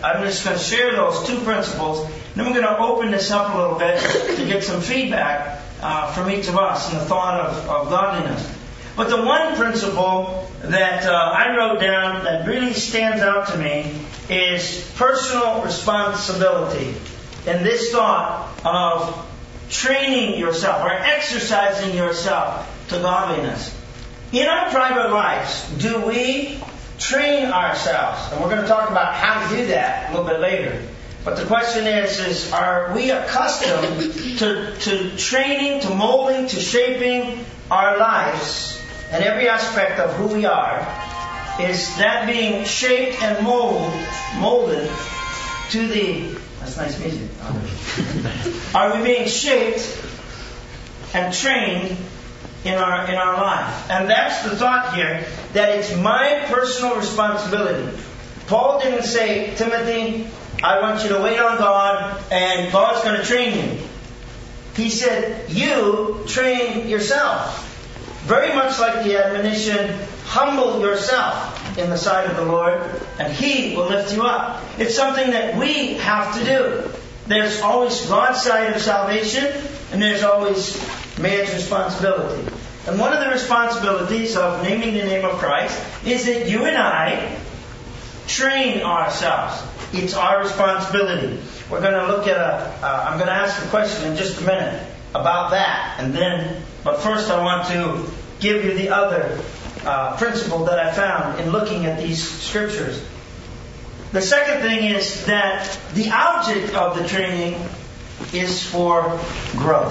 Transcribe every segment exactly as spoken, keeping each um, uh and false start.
I'm just going to share those two principles. Then we're going to open this up a little bit to get some feedback uh, from each of us in the thought of, of godliness. But the one principle that uh, I wrote down that really stands out to me is personal responsibility. And this thought of training yourself or exercising yourself to godliness. In our private lives, do we train ourselves? And we're going to talk about how to do that a little bit later. But the question is, is are we accustomed to, to training, to molding, to shaping our lives and every aspect of who we are? Is that being shaped and mold, molded to the... That's nice music. Are we being shaped and trained in our in our life? And that's the thought here, that it's my personal responsibility. Paul didn't say, Timothy, I want you to wait on God and God's going to train you. He said, you train yourself. Very much like the admonition, humble yourself in the sight of the Lord, and He will lift you up. It's something that we have to do. There's always God's side of salvation, and there's always man's responsibility. And one of the responsibilities of naming the name of Christ is that you and I train ourselves. It's our responsibility. We're going to look at a, uh, I'm going to ask a question in just a minute about that. And then, but first I want to give you the other uh, principle that I found in looking at these scriptures. The second thing is that the object of the training is for growth.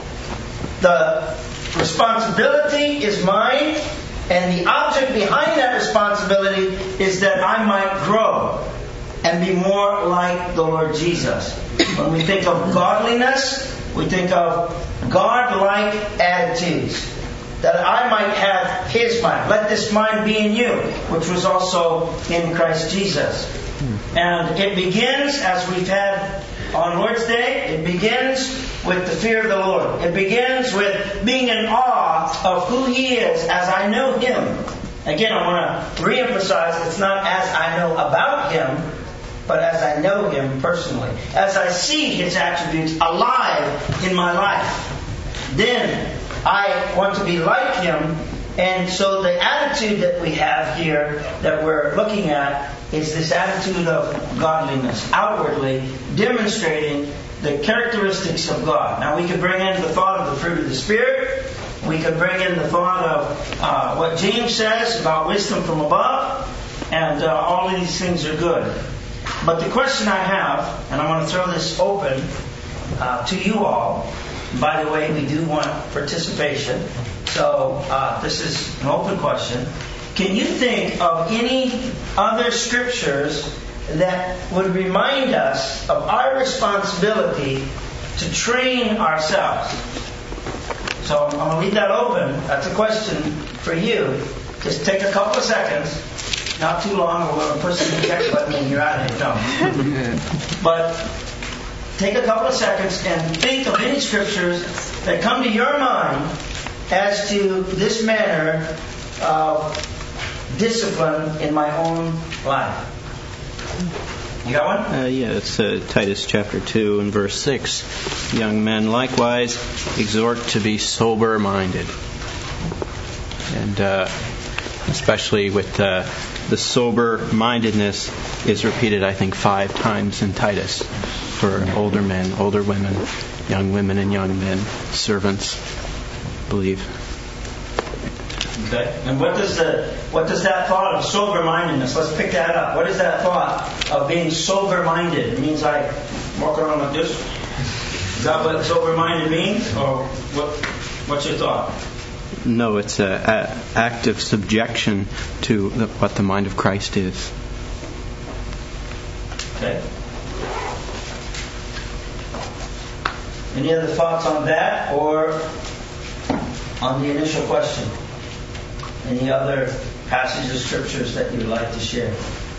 The responsibility is mine, and the object behind that responsibility is that I might grow and be more like the Lord Jesus. When we think of godliness, we think of God-like attitudes. That I might have His mind. Let this mind be in you, which was also in Christ Jesus. And it begins, as we've had on Lord's Day, it begins with the fear of the Lord. It begins with being in awe of who He is as I know Him. Again, I want to reemphasize, it's not as I know about Him, but as I know Him personally. As I see His attributes alive in my life. Then I want to be like Him. And so the attitude that we have here that we're looking at is this attitude of godliness, outwardly demonstrating the characteristics of God. Now we could bring in the thought of the fruit of the Spirit. We could bring in the thought of uh, what James says about wisdom from above. And uh, all of these things are good. But the question I have, and I want to throw this open uh, to you all. By the way, we do want participation. So uh, this is an open question. Can you think of any other scriptures that would remind us of our responsibility to train ourselves? So I'm going to leave that open. That's a question for you. Just take a couple of seconds. Not too long, or we're going to push the eject button and you're out of here. No. But take a couple of seconds and think of any scriptures that come to your mind as to this manner of discipline in my own life. You got one? Uh, yeah, it's uh, Titus chapter two and verse six. Young men likewise exhort to be sober-minded. And uh, especially with uh, the sober-mindedness is repeated, I think, five times in Titus for older men, older women, young women and young men, servants, I believe. Okay. And what does the what does that thought of sober-mindedness? Let's pick that up. What is that thought of being sober-minded? It means I walk around like this. Is that what sober-minded means, or what? What's your thought? No, it's an active subjection to the, what the mind of Christ is. Okay. Any other thoughts on that, or on the initial question? Any other passages of scriptures that you would like to share?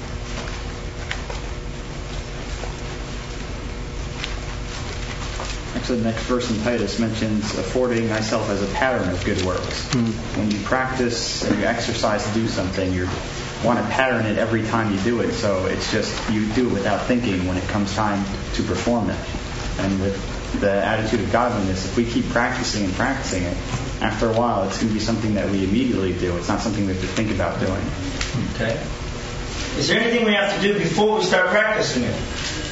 Actually, the next verse in Titus mentions affording thyself as a pattern of good works. Mm. When you practice and you exercise to do something, you're want to pattern it every time you do it. So it's just you do it without thinking when it comes time to perform it. And with the attitude of godliness, if we keep practicing and practicing it, after a while it's going to be something that we immediately do. It's not something we have to think about doing. Okay. Is there anything we have to do before we start practicing it?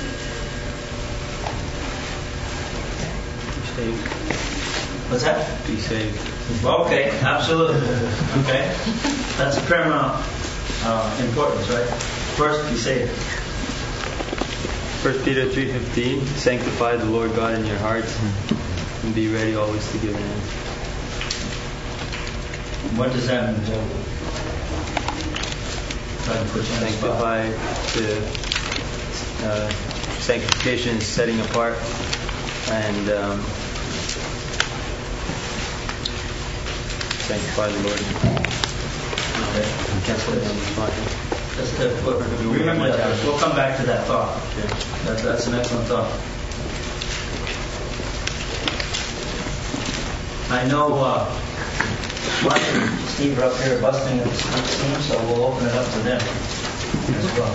Be saved. What's that? Be saved. Okay, absolutely. Okay. That's a paramount uh, importance, right? First, be saved. First Peter three fifteen, sanctify the Lord God in your hearts and be ready always to give an answer. What does that mean, Joe? Sanctify the uh, sanctification is setting apart, and um, sanctify the Lord. Okay. That's what I'm talking. That's good. We'll, remember that. We'll come back to that thought. Okay. That, that's an excellent thought. I know uh, Mark and Steve are up here busting the steam, so we'll open it up to them as well.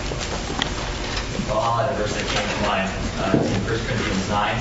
Well, I'll add a verse that came to mind. Uh, it's in First Corinthians nine,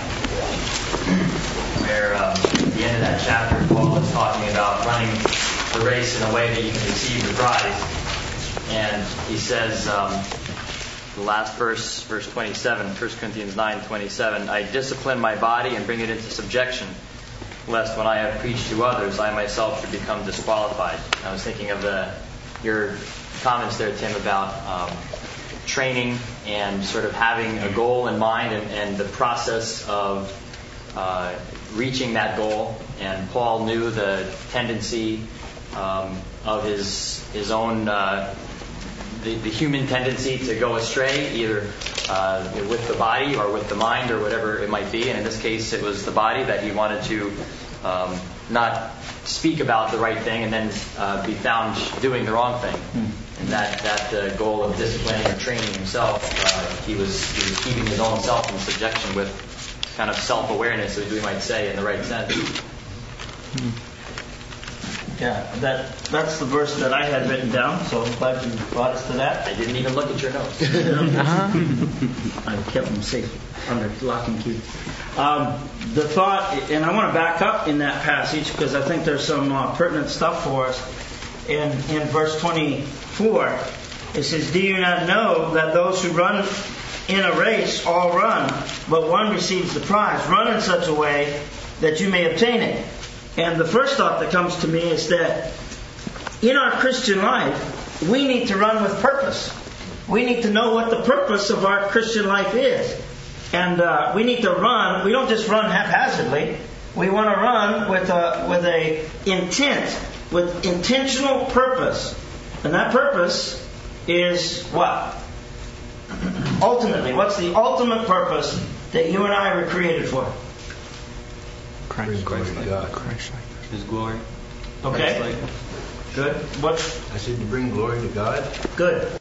where um, at the end of that chapter, Paul is talking about running the race in a way that you can receive the prize. And he says, um, the last verse, verse twenty-seven, First Corinthians nine twenty-seven, I discipline my body and bring it into subjection, lest when I have preached to others, I myself should become disqualified. I was thinking of the your comments there, Tim, about um, training and sort of having a goal in mind and, and the process of uh, reaching that goal. And Paul knew the tendency um, of his his own uh, the, the human tendency to go astray, either uh, with the body or with the mind or whatever it might be. And in this case, it was the body that he wanted to um, not speak about the right thing and then uh, be found doing the wrong thing. Hmm. And that that uh, goal of disciplining or training himself, uh, he was he was keeping his own self in subjection with kind of self-awareness, as we might say, in the right sense. Hmm. Yeah, that that's the verse that I had written down, so I'm glad you brought us to that. I didn't even look at your notes. uh-huh. I kept them safe under lock and key. Um, the thought, and I want to back up in that passage because I think there's some uh, pertinent stuff for us. In, in verse twenty-four, it says, do you not know that those who run in a race all run, but one receives the prize? Run in such a way that you may obtain it. And the first thought that comes to me is that in our Christian life, we need to run with purpose. We need to know what the purpose of our Christian life is. And uh, we need to run. We don't just run haphazardly. We want to run with a, with a intent, with intentional purpose. And that purpose is what? Ultimately, what's the ultimate purpose that you and I were created for? Christ, Christ like God. Christ like His glory. Okay. Christ-like. Good. What? I said to bring glory to God. Good.